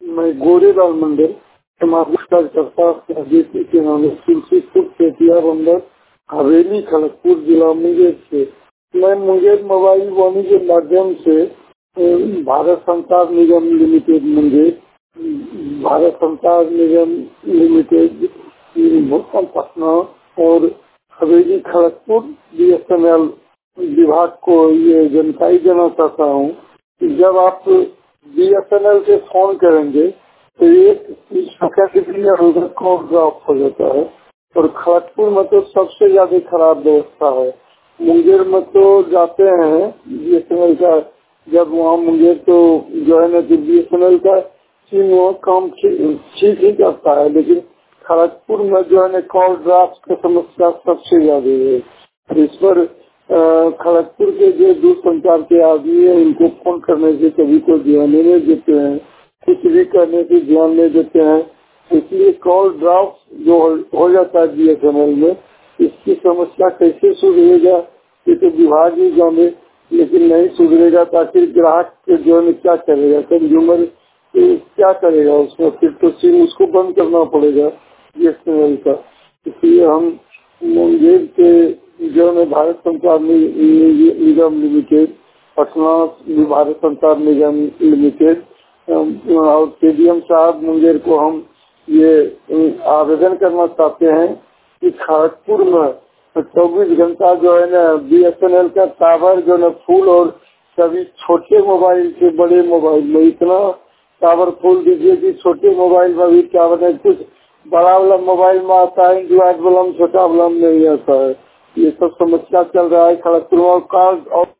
मैं गोरेलाल मंदिर समाज कार्यकर्ता जेपी के नाम तुलसीपुर सेतिया बंदर हवेली खड़गपुर जिला मुंगेर से। मैं मुंगेर मोबाइल वाणी के माध्यम से भारत संचार निगम लिमिटेड मुंगेर, भारत संचार निगम लिमिटेड भोपाल पटना और हवेली खड़गपुर BSNL विभाग को ये जानकारी देना चाहता हूँ कि जब आप BSNL से फोन करेंगे तो एक कॉल ड्रॉप हो जाता है और खड़गपुर में तो सबसे ज्यादा खराब व्यवस्था है। मुंगेर में तो जाते हैं BSNL का, जब वहाँ मुंगेर तो जो है ना BSNL का सिम काम ठीक ही करता है, लेकिन खड़गपुर में जो है ना कॉल ड्राफ्ट की समस्या सबसे ज्यादा है। इस पर खड़गपुर के जो दूरसंचार के आदमी है इनको फोन करने से कभी कोई ध्यान नहीं देते हैं, कुछ भी करने से ध्यान नहीं देते हैं, इसलिए कॉल ड्राफ्ट जो हो जाता है BSNL में, इसकी समस्या कैसे सुधरेगा ये तो विभाग ही जाने, लेकिन नहीं सुधरेगा ताकि ग्राहक जो है क्या करेगा, कंज्यूमर क्या करेगा उसमें, फिर तो सिम उसको बंद करना पड़ेगा BSNL का। इसलिए हम मुंगेर के जो है भारत संचार निगम लिमिटेड, पटना भारत संचार निगम लिमिटेड और KDM साहब मुंगेर को हम ये आवेदन करना चाहते हैं कि खड़गपुर में 24 घंटा जो है ना BSNL का टावर जो है फुल, और सभी छोटे मोबाइल से बड़े मोबाइल में इतना टावर फुल दीजिए कि छोटे मोबाइल में भी टावर है, कुछ बड़ा वाला मोबाइल में आता है एंड्रॉइड वाला में, छोटा वाला में नहीं आता है। ये सब समस्या चल रहा है खड़गपुर में। और